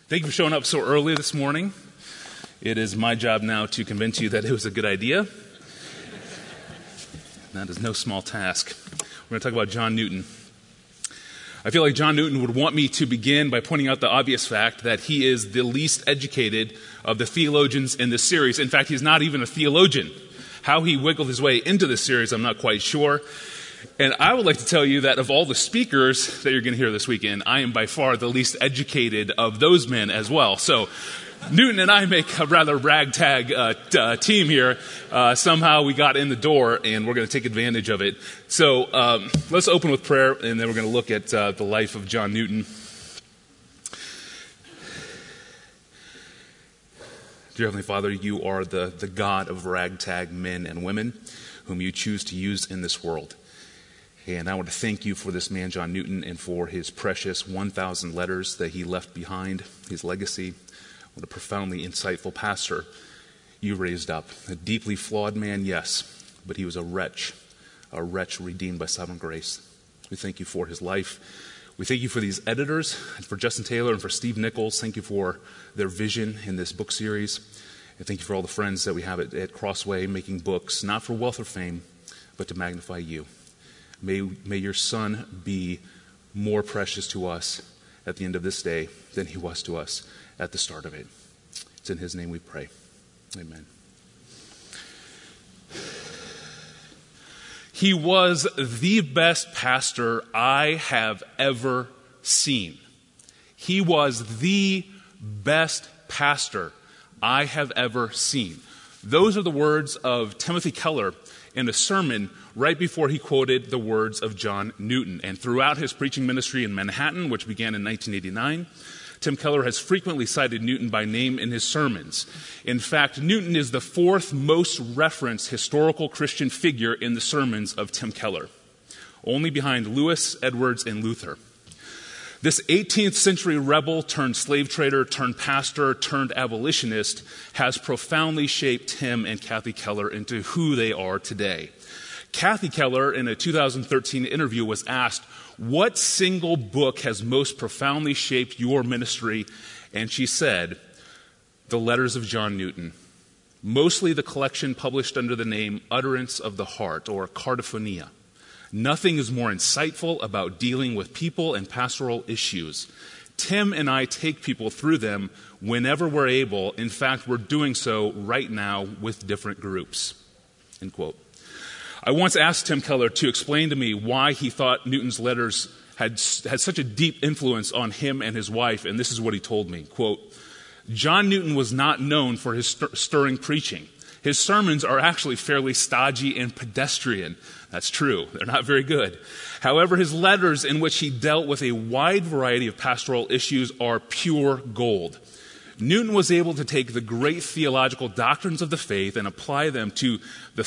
Thank you for showing up so early this morning. It is my job now to convince you that it was a good idea. That is no small task. We're going to talk about John Newton. I feel like John Newton would want me to begin by pointing out the obvious fact that he is the least educated of the theologians in this series. In fact, he's not even a theologian. How he wiggled his way into this series, I'm not quite sure. And I would like to tell you that of all the speakers that you're going to hear this weekend, I am by far the least educated of those men as well. So Newton and I make a rather ragtag team here. Somehow we got in the door, and we're going to take advantage of it. So let's open with prayer, and then we're going to look at the life of John Newton. Dear Heavenly Father, you are the God of ragtag men and women whom you choose to use in this world. And I want to thank you for this man, John Newton, and for his precious 1,000 letters that he left behind, his legacy. What a profoundly insightful pastor you raised up. A deeply flawed man, yes, but he was a wretch redeemed by sovereign grace. We thank you for his life. We thank you for these editors, and for Justin Taylor and for Steve Nichols. Thank you for their vision in this book series. And thank you for all the friends that we have at Crossway making books, not for wealth or fame, but to magnify you. May your son be more precious to us at the end of this day than he was to us at the start of it. It's in his name we pray. Amen. He was the best pastor I have ever seen. He was the best pastor I have ever seen. Those are the words of Timothy Keller in a sermon right before he quoted the words of John Newton. And throughout his preaching ministry in Manhattan, which began in 1989, Tim Keller has frequently cited Newton by name in his sermons. In fact, Newton is the fourth most referenced historical Christian figure in the sermons of Tim Keller, only behind Lewis, Edwards, and Luther. This 18th century rebel turned slave trader turned pastor turned abolitionist has profoundly shaped him and Kathy Keller into who they are today. Kathy Keller, in a 2013 interview, was asked, "What single book has most profoundly shaped your ministry?" And she said, "The Letters of John Newton, mostly the collection published under the name Utterance of the Heart, or Cardiphonia. Nothing is more insightful about dealing with people and pastoral issues. Tim and I take people through them whenever we're able. In fact, we're doing so right now with different groups." End quote. I once asked Tim Keller to explain to me why he thought Newton's letters had such a deep influence on him and his wife, and this is what he told me, quote, "John Newton was not known for his stirring preaching. His sermons are actually fairly stodgy and pedestrian." That's true. They're not very good. However, his letters in which he dealt with a wide variety of pastoral issues are pure gold. Newton was able to take the great theological doctrines of the faith and apply them to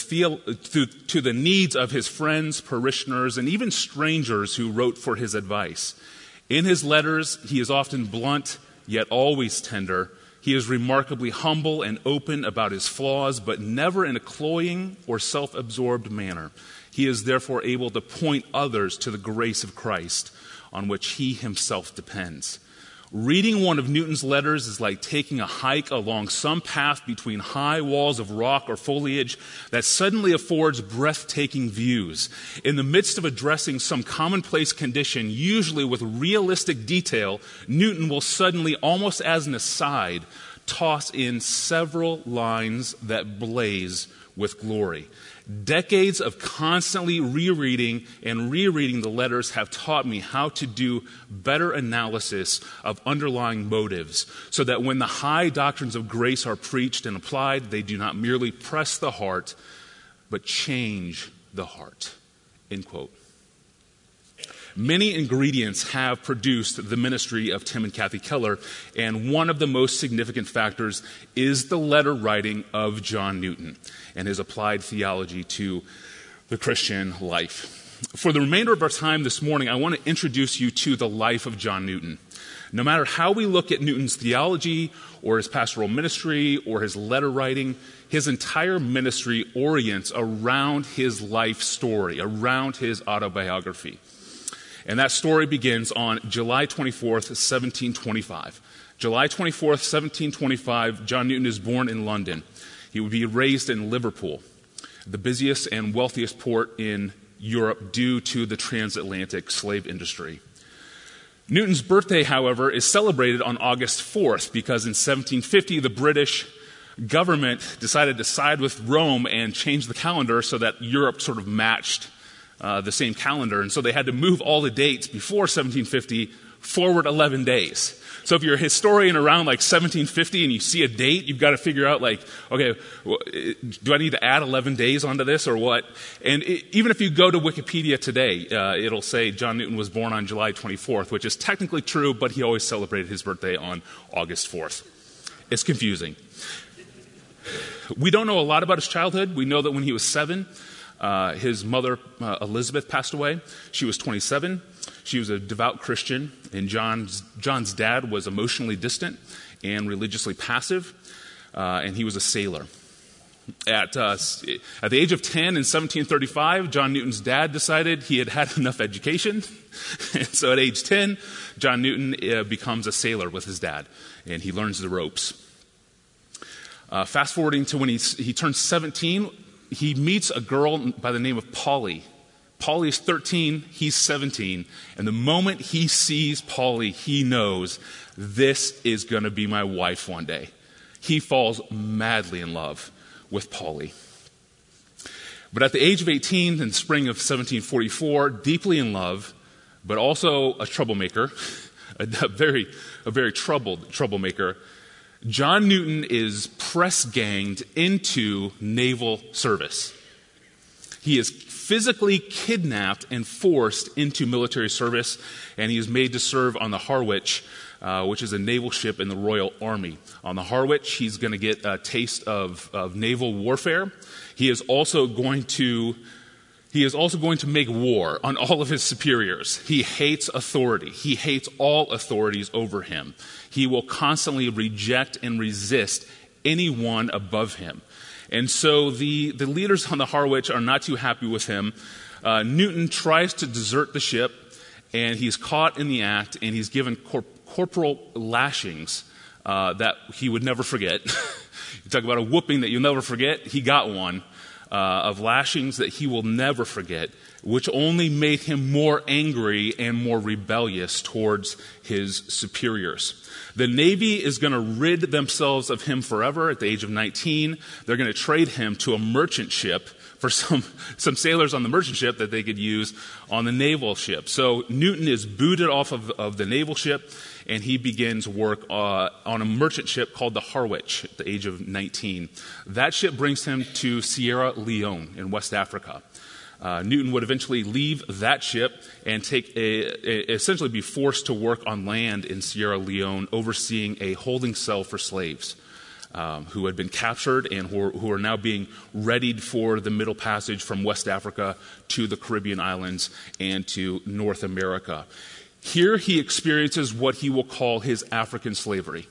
the needs of his friends, parishioners, and even strangers who wrote for his advice. In his letters, he is often blunt, yet always tender. He is remarkably humble and open about his flaws, but never in a cloying or self-absorbed manner. He is therefore able to point others to the grace of Christ, on which he himself depends. Reading one of Newton's letters is like taking a hike along some path between high walls of rock or foliage that suddenly affords breathtaking views. In the midst of addressing some commonplace condition, usually with realistic detail, Newton will suddenly, almost as an aside, toss in several lines that blaze with glory. Decades of constantly rereading and rereading the letters have taught me how to do better analysis of underlying motives, so that when the high doctrines of grace are preached and applied, they do not merely press the heart, but change the heart. End quote. Many ingredients have produced the ministry of Tim and Kathy Keller, and one of the most significant factors is the letter writing of John Newton and his applied theology to the Christian life. For the remainder of our time this morning, I want to introduce you to the life of John Newton. No matter how we look at Newton's theology or his pastoral ministry or his letter writing, his entire ministry orients around his life story, around his autobiography. And that story begins on July 24th, 1725. July 24th, 1725, John Newton is born in London. He would be raised in Liverpool, the busiest and wealthiest port in Europe due to the transatlantic slave industry. Newton's birthday, however, is celebrated on August 4th because in 1750 the British government decided to side with Rome and change the calendar so that Europe sort of matched the same calendar. And so they had to move all the dates before 1750 forward 11 days. So if you're a historian around like 1750 and you see a date, you've got to figure out like, okay, do I need to add 11 days onto this or what? And even if you go to Wikipedia today, it'll say John Newton was born on July 24th, which is technically true, but he always celebrated his birthday on August 4th. It's confusing. We don't know a lot about his childhood. We know that when he was 7, his mother, Elizabeth, passed away. She was 27. She was a devout Christian, and John's dad was emotionally distant and religiously passive, and he was a sailor. At the age of 10 in 1735, John Newton's dad decided he had had enough education, and so at age 10, John Newton becomes a sailor with his dad, and he learns the ropes. Fast forwarding to when he turns 17, he meets a girl by the name of Polly. Polly is 13, he's 17, and the moment he sees Polly, he knows this is going to be my wife one day. He falls madly in love with Polly. But at the age of 18, in the spring of 1744, deeply in love, but also a troublemaker, a very troubled troublemaker, John Newton is press-ganged into naval service. He is physically kidnapped and forced into military service, and he is made to serve on the Harwich, which is a naval ship in the Royal Army. On the Harwich, he's going to get a taste of naval warfare. He is also going to make war on all of his superiors. He hates authority. He hates all authorities over him. He will constantly reject and resist anyone above him. And so the leaders on the Harwich are not too happy with him. Newton tries to desert the ship, and he's caught in the act, and he's given corporal lashings that he would never forget. You talk about a whooping that you'll never forget. He got one of lashings that he will never forget, which only made him more angry and more rebellious towards his superiors. The Navy is going to rid themselves of him forever at the age of 19. They're going to trade him to a merchant ship for some sailors on the merchant ship that they could use on the naval ship. So Newton is booted off of the naval ship, and he begins work on a merchant ship called the Harwich at the age of 19. That ship brings him to Sierra Leone in West Africa. Newton would eventually leave that ship and essentially be forced to work on land in Sierra Leone, overseeing a holding cell for slaves who had been captured and who are now being readied for the Middle Passage from West Africa to the Caribbean islands and to North America. Here he experiences what he will call his African slavery.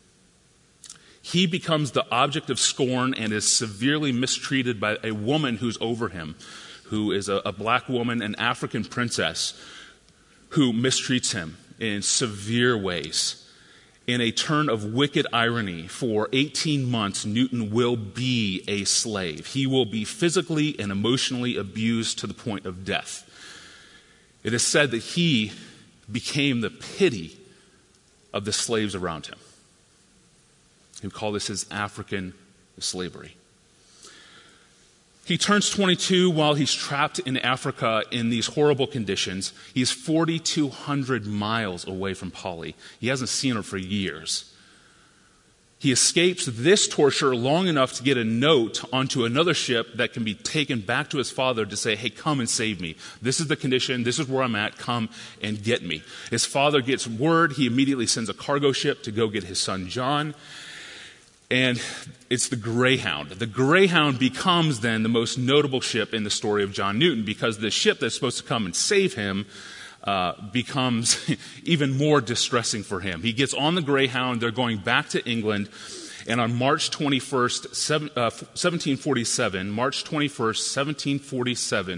He becomes the object of scorn and is severely mistreated by a woman who's over him, who is a black woman, an African princess, who mistreats him in severe ways. In a turn of wicked irony, for 18 months, Newton will be a slave. He will be physically and emotionally abused to the point of death. It is said that he became the pity of the slaves around him. He would call this his African slavery. He turns 22 while he's trapped in Africa in these horrible conditions. He's 4,200 miles away from Polly. He hasn't seen her for years. He escapes this torture long enough to get a note onto another ship that can be taken back to his father to say, hey, come and save me. This is the condition. This is where I'm at. Come and get me. His father gets word. He immediately sends a cargo ship to go get his son John. And it's the Greyhound. The Greyhound becomes then the most notable ship in the story of John Newton because the ship that's supposed to come and save him becomes even more distressing for him. He gets on the Greyhound. They're going back to England. And on March 21st, 1747,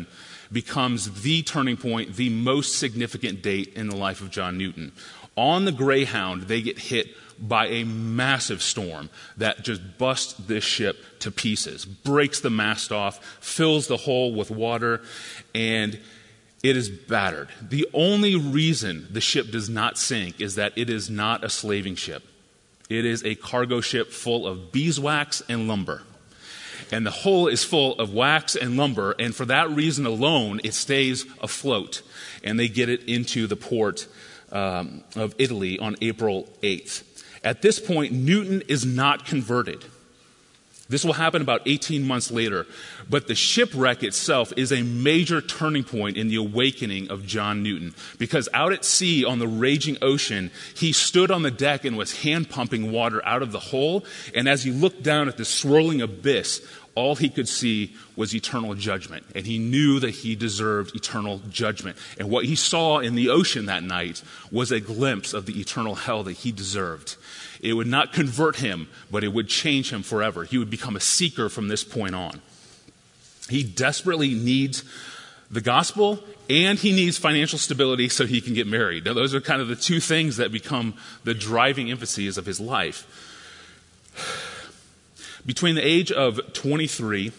becomes the turning point, the most significant date in the life of John Newton. On the Greyhound, they get hit by a massive storm that just busts this ship to pieces, breaks the mast off, fills the hull with water, and it is battered. The only reason the ship does not sink is that it is not a slaving ship. It is a cargo ship full of beeswax and lumber. And the hull is full of wax and lumber, and for that reason alone, it stays afloat. And they get it into the port of Italy on April 8th. At this point, Newton is not converted. This will happen about 18 months later. But the shipwreck itself is a major turning point in the awakening of John Newton. Because out at sea on the raging ocean, he stood on the deck and was hand pumping water out of the hole. And as he looked down at the swirling abyss, all he could see was eternal judgment. And he knew that he deserved eternal judgment. And what he saw in the ocean that night was a glimpse of the eternal hell that he deserved. It would not convert him, but it would change him forever. He would become a seeker from this point on. He desperately needs the gospel, and he needs financial stability so he can get married. Now, those are kind of the two things that become the driving emphases of his life. Between the age of 23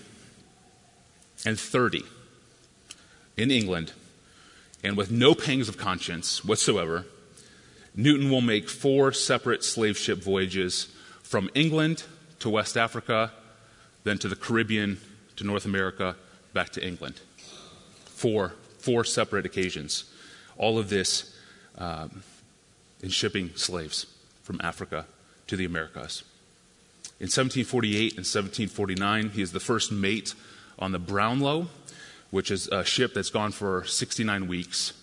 and 30 in England, and with no pangs of conscience whatsoever, Newton will make 4 separate slave ship voyages from England to West Africa, then to the Caribbean, to North America, back to England. Four separate occasions. All of this in shipping slaves from Africa to the Americas. In 1748 and 1749, he is the first mate on the Brownlow, which is a ship that's gone for 69 weeks.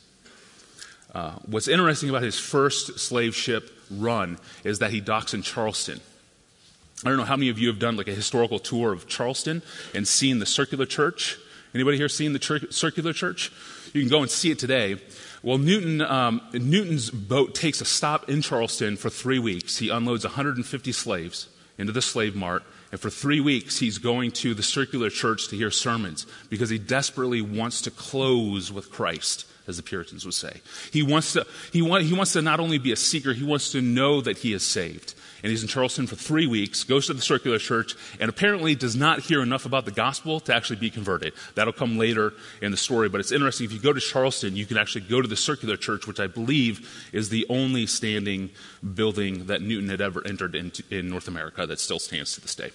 What's interesting about his first slave ship run is that he docks in Charleston. I don't know how many of you have done like a historical tour of Charleston and seen the circular church. Anybody here seen the circular church? You can go and see it today. Well, Newton's boat takes a stop in Charleston for 3 weeks. He unloads 150 slaves into the slave mart, and for 3 weeks he's going to the circular church to hear sermons because he desperately wants to close with Christ, as the Puritans would say. He wants to not only be a seeker, he wants to know that he is saved. And he's in Charleston for 3 weeks, goes to the circular church, and apparently does not hear enough about the gospel to actually be converted. That'll come later in the story, but it's interesting. If you go to Charleston, you can actually go to the circular church, which I believe is the only standing building that Newton had ever entered in North America that still stands to this day.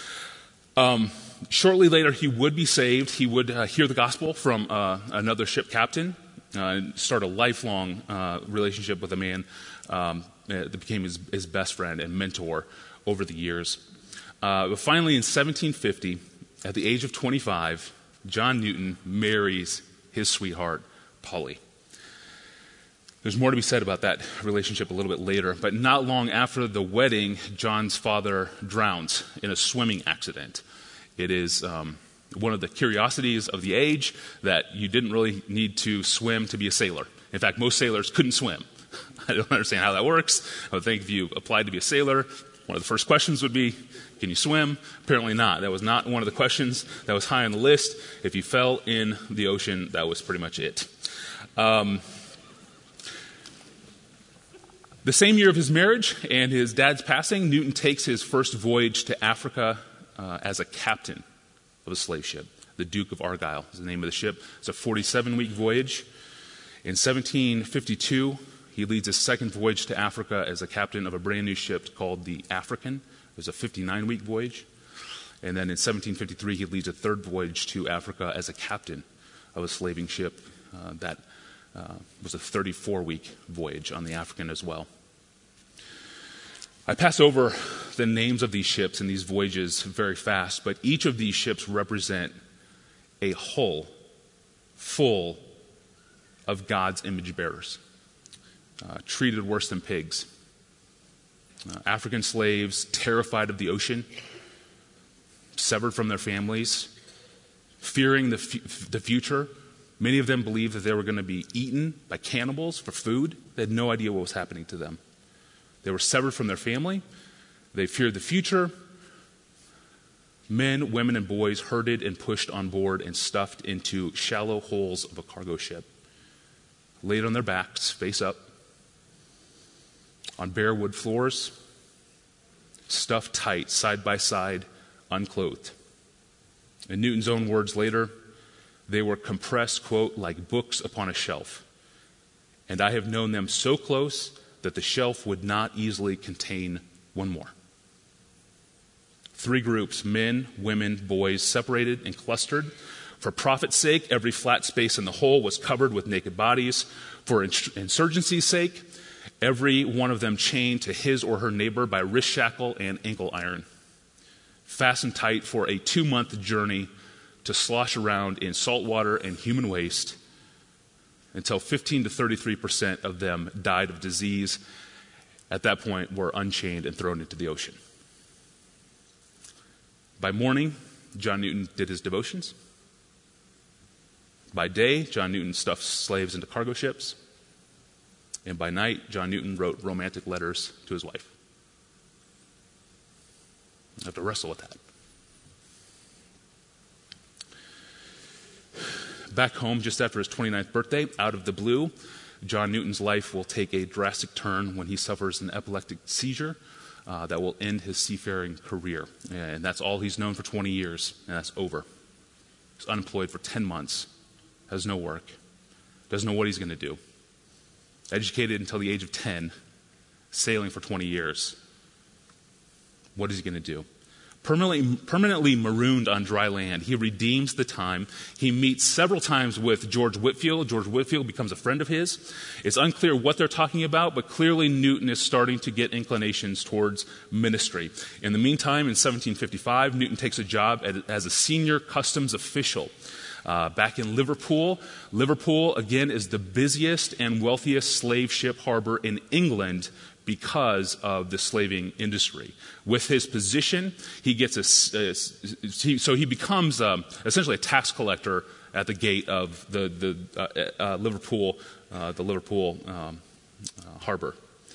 Shortly later, he would be saved. He would hear the gospel from another ship captain, start a lifelong relationship with a man that became his best friend and mentor over the years. But finally, in 1750, at the age of 25, John Newton marries his sweetheart, Polly. There's more to be said about that relationship a little bit later, but not long after the wedding, John's father drowns in a swimming accident. It is one of the curiosities of the age that you didn't really need to swim to be a sailor. In fact, most sailors couldn't swim. I don't understand how that works. I would think if you applied to be a sailor, one of the first questions would be, can you swim? Apparently not. That was not one of the questions that was high on the list. If you fell in the ocean, that was pretty much it. The same year of his marriage and his dad's passing, Newton takes his first voyage to Africa as a captain of a slave ship. The Duke of Argyle is the name of the ship. It's a 47-week voyage. In 1752, he leads his second voyage to Africa as a captain of a brand new ship called the African. It was a 59-week voyage. And then in 1753, he leads a third voyage to Africa as a captain of a slaving ship that was a 34-week voyage on the African as well. I pass over the names of these ships and these voyages very fast, but each of these ships represent a hull full of God's image bearers, treated worse than pigs. African slaves terrified of the ocean, severed from their families, fearing the future. Many of them believed that they were going to be eaten by cannibals for food. They had no idea what was happening to them. They were severed from their family. They feared the future. Men, women, and boys herded and pushed on board and stuffed into shallow holes of a cargo ship, laid on their backs, face up, on bare wood floors, stuffed tight, side by side, unclothed. In Newton's own words later, they were compressed, quote, like books upon a shelf. And I have known them so close that the shelf would not easily contain one more. 3 groups, men, women, boys, separated and clustered. For profit's sake, every flat space in the hole was covered with naked bodies. For insurgency's sake, every one of them chained to his or her neighbor by wrist shackle and ankle iron, fastened tight for a 2-month journey to slosh around in salt water and human waste until 15 to 33% of them died of disease. At that point, were unchained and thrown into the ocean. By morning, John Newton did his devotions. By day, John Newton stuffed slaves into cargo ships. And by night, John Newton wrote romantic letters to his wife. I have to wrestle with that. Back home, just after his 29th birthday, out of the blue, John Newton's life will take a drastic turn when he suffers an epileptic seizure that will end his seafaring career. And that's all he's known for 20 years, and that's over. He's unemployed for 10 months, has no work, doesn't know what he's going to do. Educated until the age of 10, sailing for 20 years. What is he going to do? Permanently marooned on dry land, he redeems the time. He meets several times with George Whitefield. George Whitefield becomes a friend of his. It's unclear what they're talking about, but clearly Newton is starting to get inclinations towards ministry. In the meantime, in 1755, Newton takes a job as a senior customs official back in Liverpool. Liverpool, again, is the busiest and wealthiest slave ship harbor in England because of the slaving industry. With his position, he gets he becomes essentially a tax collector at the gate of the Liverpool harbor.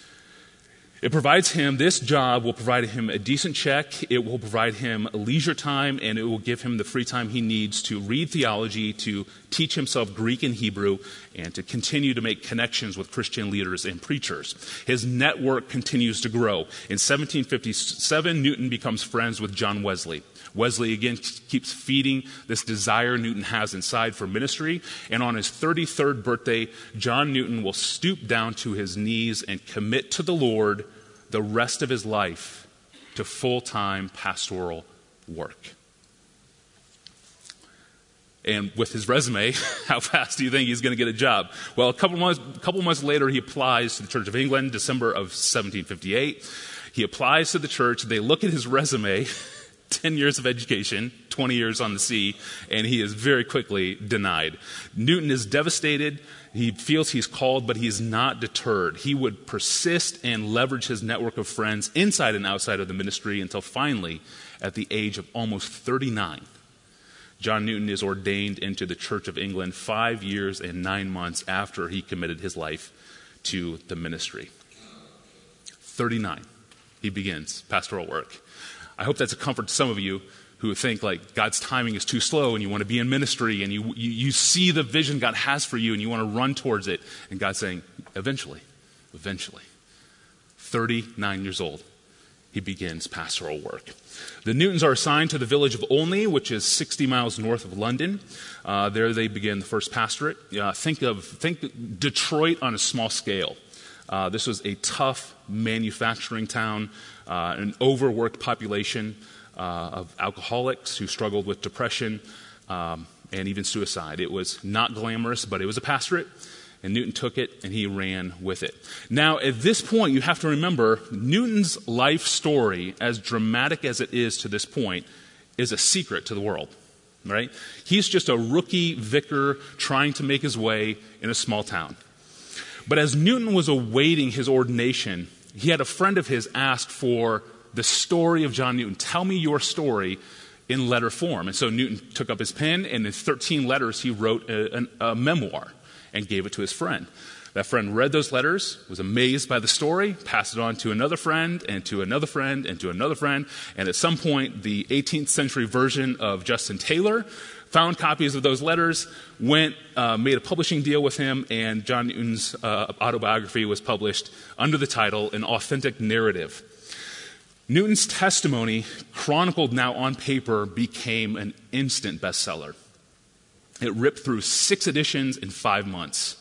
This job will provide him a decent check, it will provide him leisure time, and it will give him the free time he needs to read theology, to teach himself Greek and Hebrew, and to continue to make connections with Christian leaders and preachers. His network continues to grow. In 1757, Newton becomes friends with John Wesley. Wesley, again, keeps feeding this desire Newton has inside for ministry. And on his 33rd birthday, John Newton will stoop down to his knees and commit to the Lord the rest of his life to full-time pastoral work. And with his resume, how fast do you think he's going to get a job? Well, a couple months later, he applies to the Church of England, December of 1758. He applies to the church. They look at his resume, 10 years of education, 20 years on the sea, and he is very quickly denied. Newton is devastated. He feels he's called, but he's not deterred. He would persist and leverage his network of friends inside and outside of the ministry until finally, at the age of almost 39, John Newton is ordained into the Church of England 5 years and 9 months after he committed his life to the ministry. 39, he begins pastoral work. I hope that's a comfort to some of you who think like God's timing is too slow and you want to be in ministry and you see the vision God has for you and you want to run towards it. And God's saying, eventually. 39 years old, he begins pastoral work. The Newtons are assigned to the village of Olney, which is 60 miles north of London. There they begin the first pastorate. Think Detroit on a small scale. This was a tough manufacturing town, an overworked population of alcoholics who struggled with depression and even suicide. It was not glamorous, but it was a pastorate, and Newton took it and he ran with it. Now, at this point, you have to remember Newton's life story, as dramatic as it is to this point, is a secret to the world. Right? He's just a rookie vicar trying to make his way in a small town. But as Newton was awaiting his ordination, he had a friend of his ask for the story of John Newton. Tell me your story in letter form. And so Newton took up his pen, and in 13 letters he wrote a memoir and gave it to his friend. That friend read those letters, was amazed by the story, passed it on to another friend, and to another friend, and to another friend, and at some point, the 18th century version of Justin Taylor found copies of those letters, made a publishing deal with him, and John Newton's autobiography was published under the title An Authentic Narrative. Newton's testimony, chronicled now on paper, became an instant bestseller. It ripped through 6 editions in 5 months.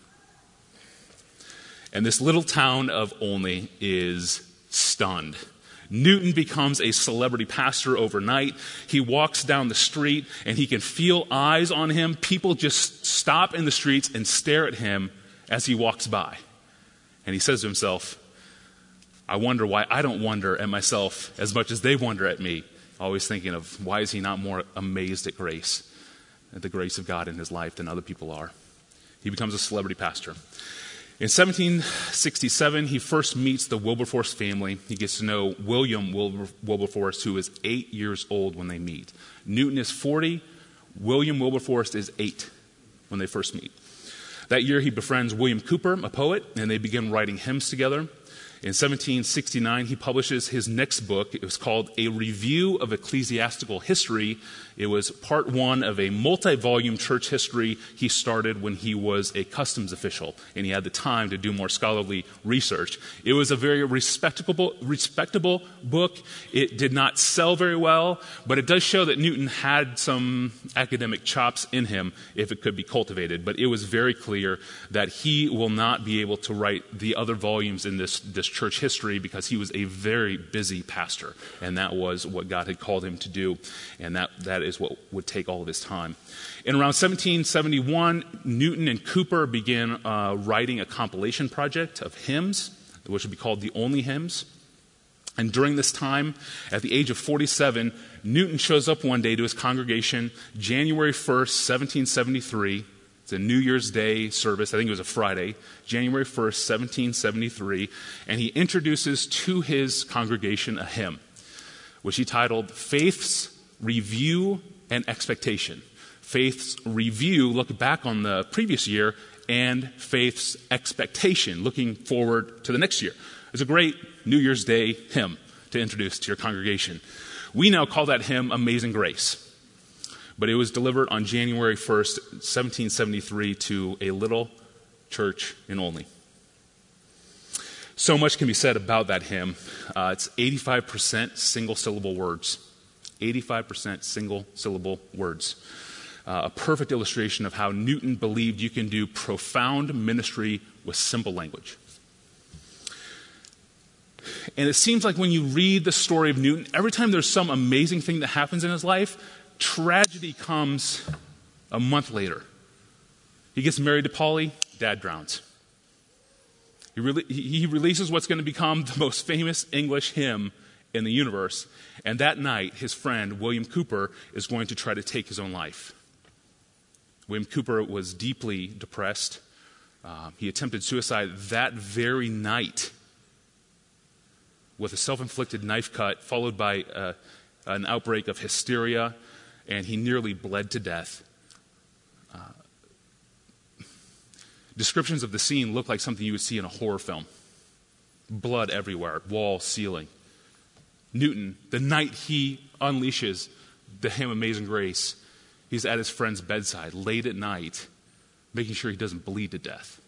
And this little town of Olney is stunned. Newton becomes a celebrity pastor overnight. He walks down the street and he can feel eyes on him. People just stop in the streets and stare at him as he walks by. And he says to himself, I wonder why I don't wonder at myself as much as they wonder at me. Always thinking of why is he not more amazed at grace, at the grace of God in his life than other people are. He becomes a celebrity pastor. In 1767, he first meets the Wilberforce family. He gets to know William Wilberforce, who is 8 years old when they meet. Newton is 40. William Wilberforce is 8 when they first meet. That year, he befriends William Cowper, a poet, and they begin writing hymns together. In 1769, he publishes his next book. It was called A Review of Ecclesiastical History. It was part 1 of a multi-volume church history he started when he was a customs official, and he had the time to do more scholarly research. It was a very respectable book. It did not sell very well, but it does show that Newton had some academic chops in him if it could be cultivated. But it was very clear that he will not be able to write the other volumes in this church history because he was a very busy pastor, and that was what God had called him to do, and that is what would take all of his time. In around 1771, Newton and Cowper began writing a compilation project of hymns, which would be called the Olney Hymns. And during this time, at the age of 47, Newton shows up one day to his congregation, January 1st, 1773. It's a New Year's Day service. I think it was a Friday, January 1st, 1773. And he introduces to his congregation a hymn, which he titled Faith's Review and Expectation. Faith's Review, look back on the previous year, and Faith's Expectation, looking forward to the next year. It's a great New Year's Day hymn to introduce to your congregation. We now call that hymn Amazing Grace. But it was delivered on January 1st, 1773 to a little church in Olney. So much can be said about that hymn. It's 85% single-syllable words. 85% single-syllable words. A perfect illustration of how Newton believed you can do profound ministry with simple language. And it seems like when you read the story of Newton, every time there's some amazing thing that happens in his life, tragedy comes a month later. He gets married to Polly, dad drowns. He releases what's going to become the most famous English hymn in the universe, and that night his friend William Cowper is going to try to take his own life. William Cowper was deeply depressed. He attempted suicide that very night with a self-inflicted knife cut followed by an outbreak of hysteria, and he nearly bled to death. Descriptions of the scene look like something you would see in a horror film. Blood everywhere, wall, ceiling. Newton, the night he unleashes the hymn Amazing Grace, he's at his friend's bedside late at night, making sure he doesn't bleed to death.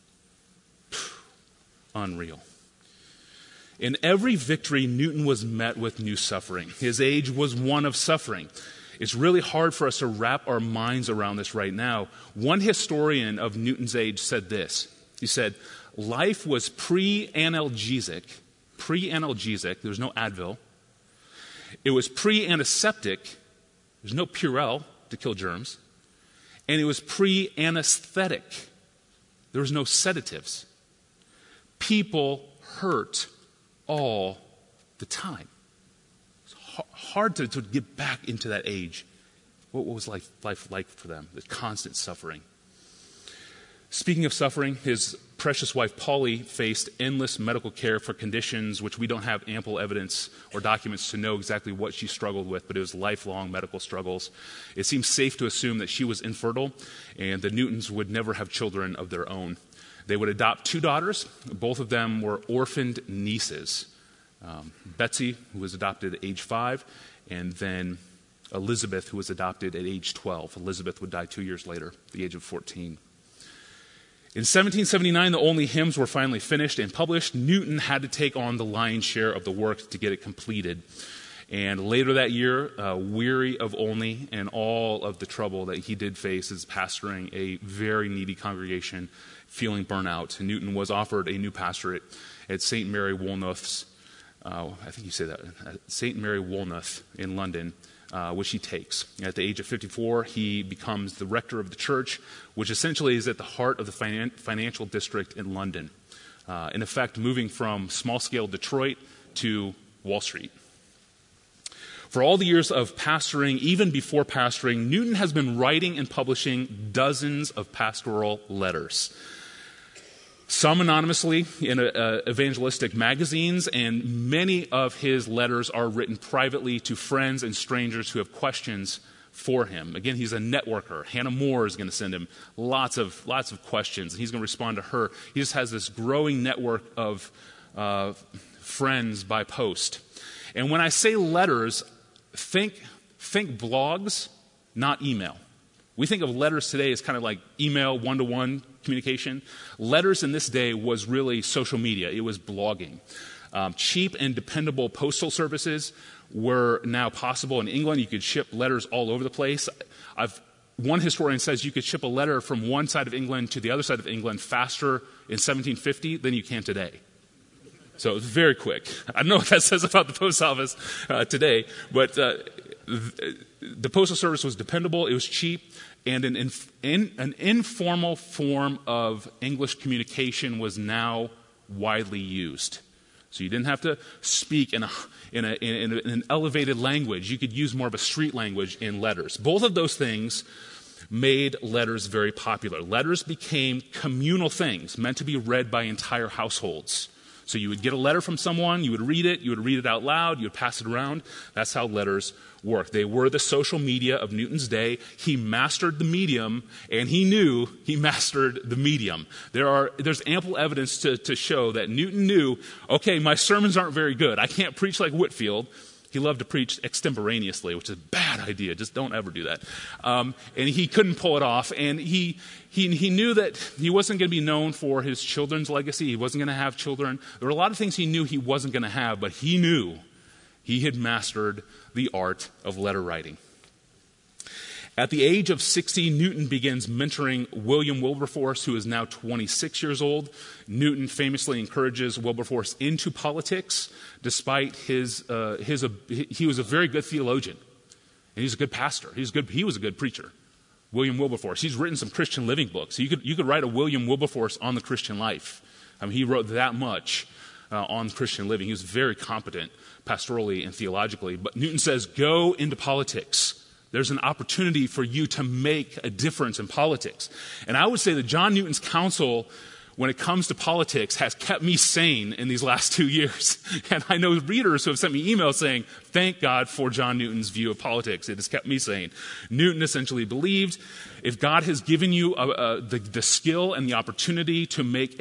Unreal. In every victory, Newton was met with new suffering. His age was one of suffering. It's really hard for us to wrap our minds around this right now. One historian of Newton's age said this. He said, life was pre-analgesic. Pre-analgesic, there's no Advil. It was pre-antiseptic. There's no Purell to kill germs. And it was pre-anesthetic. There was no sedatives. People hurt all the time. It's hard to get back into that age. What was life like for them? The constant suffering. Speaking of suffering, his precious wife Polly faced endless medical care for conditions which we don't have ample evidence or documents to know exactly what she struggled with, but it was lifelong medical struggles. It seems safe to assume that she was infertile and the Newtons would never have children of their own. They would adopt 2 daughters. Both of them were orphaned nieces. Betsy, who was adopted at age 5, and then Elizabeth, who was adopted at age 12. Elizabeth would die 2 years later, at the age of 14. In 1779, the only hymns were finally finished and published. Newton had to take on the lion's share of the work to get it completed. And later that year, weary of Olney and all of the trouble that he did face as pastoring a very needy congregation, feeling burnout, Newton was offered a new pastorate at St. Mary Woolnoth's, I think you say that, St. Mary Woolnoth in London, which he takes. At the age of 54, he becomes the rector of the church, which essentially is at the heart of the financial district in London. In effect, moving from small-scale Detroit to Wall Street. For all the years of pastoring, even before pastoring, Newton has been writing and publishing dozens of pastoral letters. Some anonymously in evangelistic magazines, and many of his letters are written privately to friends and strangers who have questions for him. Again, he's a networker. Hannah More is going to send him lots of questions, and he's going to respond to her. He just has this growing network of friends by post. And when I say letters, think blogs, not email. We think of letters today as kind of like email, one-to-one communication. Letters in this day was really social media. It was blogging. Cheap and dependable postal services were now possible. In England, you could ship letters all over the place. One historian says you could ship a letter from one side of England to the other side of England faster in 1750 than you can today. So it's very quick. I don't know what that says about the post office today, but the postal service was dependable, it was cheap, and an informal form of English communication was now widely used. So you didn't have to speak in an elevated language. You could use more of a street language in letters. Both of those things made letters very popular. Letters became communal things meant to be read by entire households. So you would get a letter from someone, you would read it out loud, you would pass it around. That's how letters worked. They were the social media of Newton's day. He mastered the medium, and he knew he mastered the medium. There's ample evidence to show that Newton knew, okay, my sermons aren't very good. I can't preach like Whitefield. He loved to preach extemporaneously, which is a bad idea. Just don't ever do that. And he couldn't pull it off. And he knew that he wasn't going to be known for his children's legacy. He wasn't going to have children. There were a lot of things he knew he wasn't going to have, but he knew he had mastered the art of letter writing. At the age of 60, Newton begins mentoring William Wilberforce, who is now 26 years old. Newton famously encourages Wilberforce into politics, despite he was a very good theologian, and he's a good pastor. He was a good preacher. William Wilberforce. He's written some Christian living books. So you could write a William Wilberforce on the Christian life. I mean, he wrote that much on Christian living. He was very competent pastorally and theologically. But Newton says, go into politics. There's an opportunity for you to make a difference in politics. And I would say that John Newton's counsel when it comes to politics has kept me sane in these last 2 years. And I know readers who have sent me emails saying, thank God for John Newton's view of politics. It has kept me sane. Newton essentially believed if God has given you the skill and the opportunity to make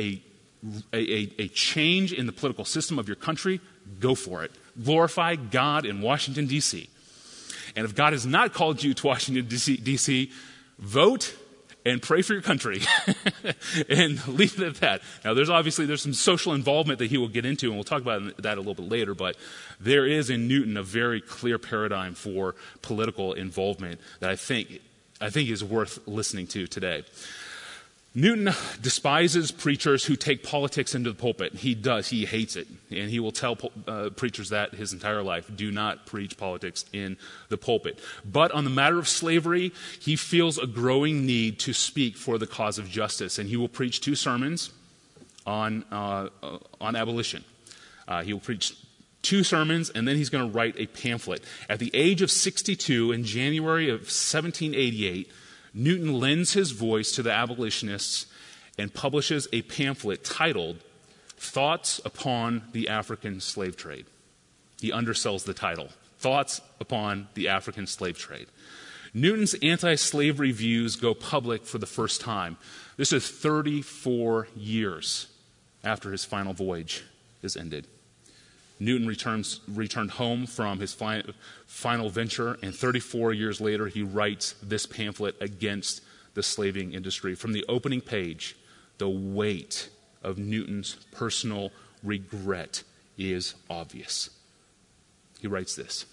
a change in the political system of your country, go for it. Glorify God in Washington, D.C. And if God has not called you to Washington, D.C., vote and pray for your country and leave it at that. Now, there's some social involvement that he will get into, and we'll talk about that a little bit later, but there is in Newton a very clear paradigm for political involvement that I think is worth listening to today. Newton despises preachers who take politics into the pulpit. He does. He hates it. And he will tell preachers that his entire life. Do not preach politics in the pulpit. But on the matter of slavery, he feels a growing need to speak for the cause of justice. And he will preach 2 sermons on abolition. He will preach 2 sermons, and then he's going to write a pamphlet. At the age of 62, in January of 1788, Newton lends his voice to the abolitionists and publishes a pamphlet titled Thoughts Upon the African Slave Trade. He undersells the title, Thoughts Upon the African Slave Trade. Newton's anti-slavery views go public for the first time. This is 34 years after his final voyage is ended. Newton returned home from his final venture, and 34 years later he writes this pamphlet against the slaving industry. From the opening page, the weight of Newton's personal regret is obvious. He writes this: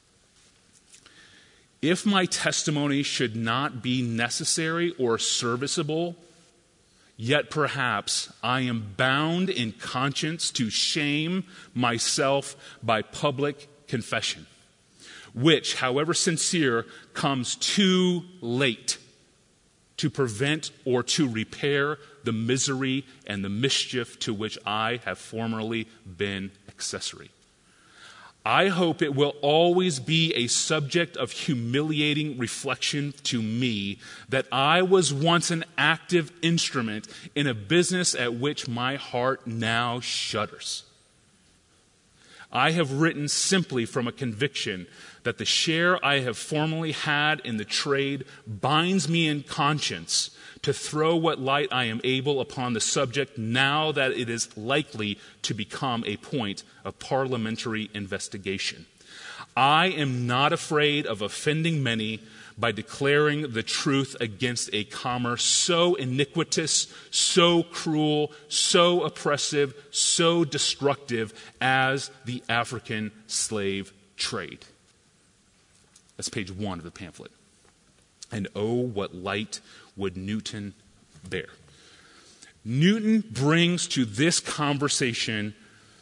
"If my testimony should not be necessary or serviceable, yet perhaps I am bound in conscience to shame myself by public confession, which, however sincere, comes too late to prevent or to repair the misery and the mischief to which I have formerly been accessory. I hope it will always be a subject of humiliating reflection to me that I was once an active instrument in a business at which my heart now shudders. I have written simply from a conviction that the share I have formerly had in the trade binds me in conscience to throw what light I am able upon the subject now that it is likely to become a point of parliamentary investigation. I am not afraid of offending many by declaring the truth against a commerce so iniquitous, so cruel, so oppressive, so destructive as the African slave trade." That's page 1 of the pamphlet. And oh, what light would Newton bear? Newton brings to this conversation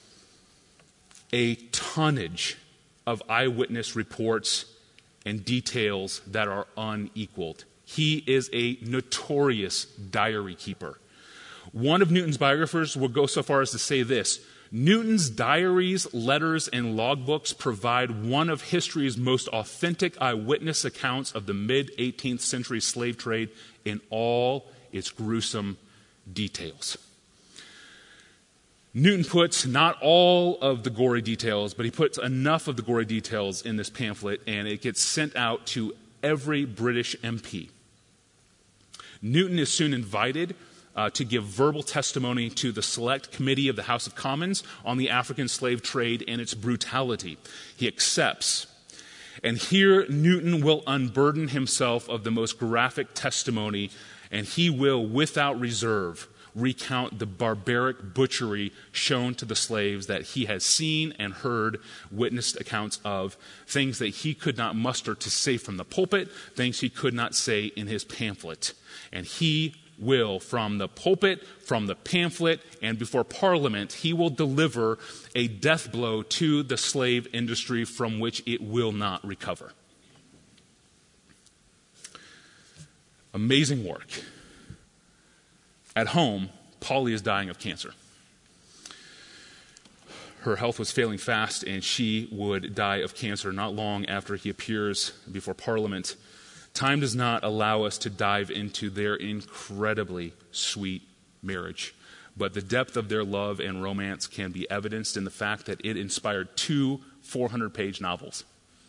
a tonnage of eyewitness reports and details that are unequaled. He is a notorious diary keeper. One of Newton's biographers will go so far as to say this: Newton's diaries, letters, and logbooks provide one of history's most authentic eyewitness accounts of the mid-18th century slave trade in all its gruesome details. Newton puts not all of the gory details, but he puts enough of the gory details in this pamphlet, and it gets sent out to every British MP. Newton is soon invited to give verbal testimony to the Select Committee of the House of Commons on the African slave trade and its brutality. He accepts. And here Newton will unburden himself of the most graphic testimony, and he will, without reserve, recount the barbaric butchery shown to the slaves that he has seen and heard, witnessed accounts of, things that he could not muster to say from the pulpit, things he could not say in his pamphlet. And he will, from the pulpit, from the pamphlet, and before Parliament, he will deliver a death blow to the slave industry from which it will not recover. Amazing work. At home, Polly is dying of cancer. Her health was failing fast, and she would die of cancer not long after he appears before Parliament. Time does not allow us to dive into their incredibly sweet marriage, but the depth of their love and romance can be evidenced in the fact that it inspired 2 400-page novels.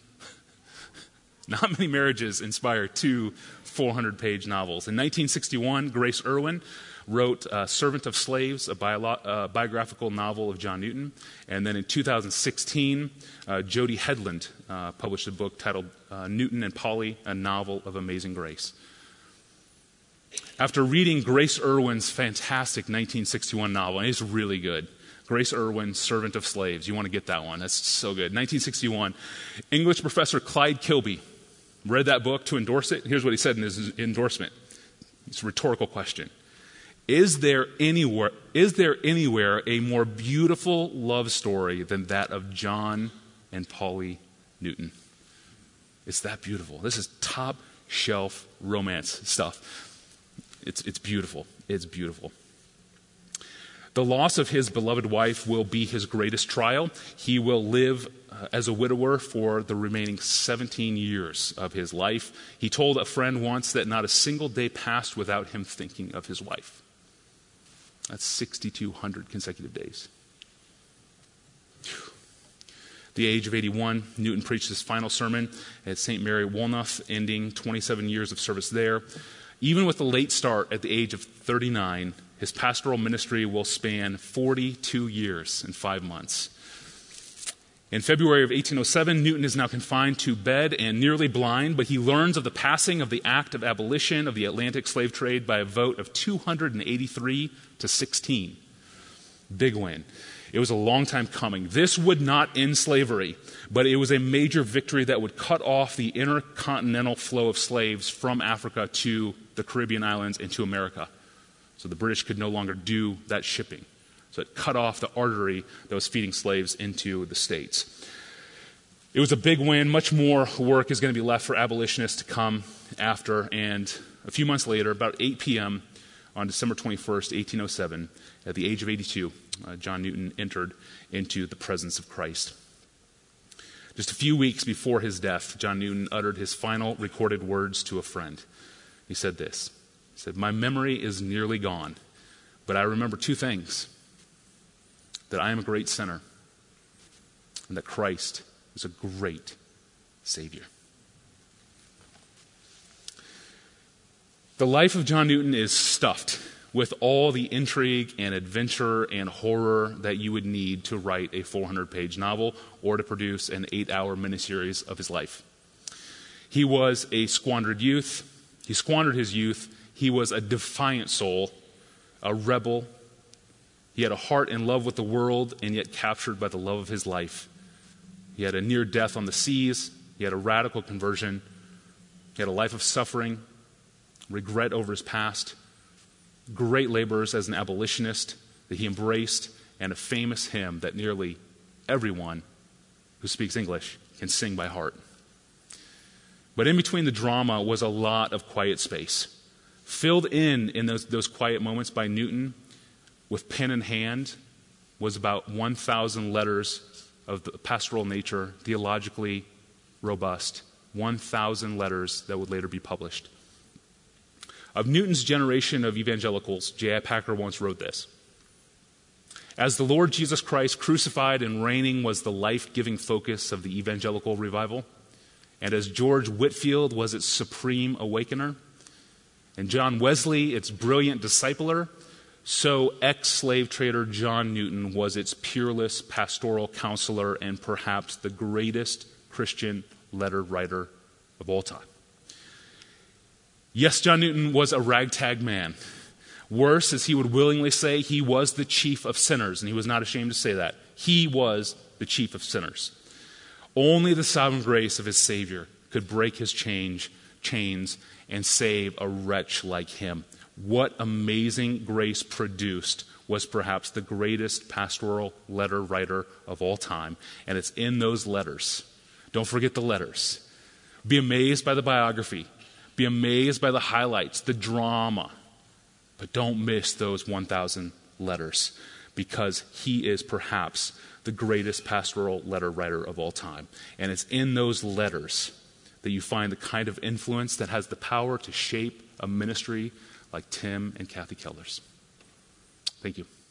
Not many marriages inspire 2 400-page novels. In 1961, Grace Irwin wrote Servant of Slaves, a biographical novel of John Newton. And then in 2016, Jody Headland published a book titled Newton and Polly, a Novel of Amazing Grace. After reading Grace Irwin's fantastic 1961 novel, and it's really good, Grace Irwin, Servant of Slaves, you want to get that one. That's so good. 1961, English professor Clyde Kilby read that book to endorse it. Here's what he said in his endorsement. It's a rhetorical question. Is there anywhere a more beautiful love story than that of John and Polly Newton? It's that beautiful. This is top shelf romance stuff. It's beautiful. It's beautiful. The loss of his beloved wife will be his greatest trial. He will live as a widower for the remaining 17 years of his life. He told a friend once that not a single day passed without him thinking of his wife. That's 6,200 consecutive days. At the age of 81, Newton preached his final sermon at St. Mary Woolnoth, ending 27 years of service there. Even with a late start at the age of 39, his pastoral ministry will span 42 years and 5 months. In February of 1807, Newton is now confined to bed and nearly blind, but he learns of the passing of the Act of Abolition of the Atlantic slave trade by a vote of 283 to 16. Big win. It was a long time coming. This would not end slavery, but it was a major victory that would cut off the intercontinental flow of slaves from Africa to the Caribbean islands and to America. So the British could no longer do that shipping. So it cut off the artery that was feeding slaves into the States. It was a big win. Much more work is going to be left for abolitionists to come after. And a few months later, about 8 p.m. on December 21st, 1807, at the age of 82, John Newton entered into the presence of Christ. Just a few weeks before his death, John Newton uttered his final recorded words to a friend. He said this. He said, "My memory is nearly gone, but I remember two things: that I am a great sinner, and that Christ is a great Savior." The life of John Newton is stuffed with all the intrigue and adventure and horror that you would need to write a 400-page novel or to produce an 8-hour miniseries of his life. He was a squandered youth. He squandered his youth. He was a defiant soul, a rebel. He had a heart in love with the world and yet captured by the love of his life. He had a near death on the seas. He had a radical conversion. He had a life of suffering, regret over his past, great labors as an abolitionist that he embraced, and a famous hymn that nearly everyone who speaks English can sing by heart. But in between the drama was a lot of quiet space. Filled in those quiet moments by Newton, with pen in hand, was about 1,000 letters of the pastoral nature, theologically robust, 1,000 letters that would later be published. Of Newton's generation of evangelicals, J.I. Packer once wrote this: "As the Lord Jesus Christ crucified and reigning was the life-giving focus of the evangelical revival, and as George Whitefield was its supreme awakener, and John Wesley its brilliant discipler, so ex-slave trader John Newton was its peerless pastoral counselor and perhaps the greatest Christian letter writer of all time." Yes, John Newton was a ragtag man. Worse, as he would willingly say, he was the chief of sinners, and he was not ashamed to say that. He was the chief of sinners. Only the sovereign grace of his Savior could break his chains and save a wretch like him. What amazing grace produced was perhaps the greatest pastoral letter writer of all time, and it's in those letters. Don't forget the letters. Be amazed by the biography. Be amazed by the highlights, the drama. But don't miss those 1,000 letters, because he is perhaps the greatest pastoral letter writer of all time. And it's in those letters that you find the kind of influence that has the power to shape a ministry like Tim and Kathy Keller's. Thank you.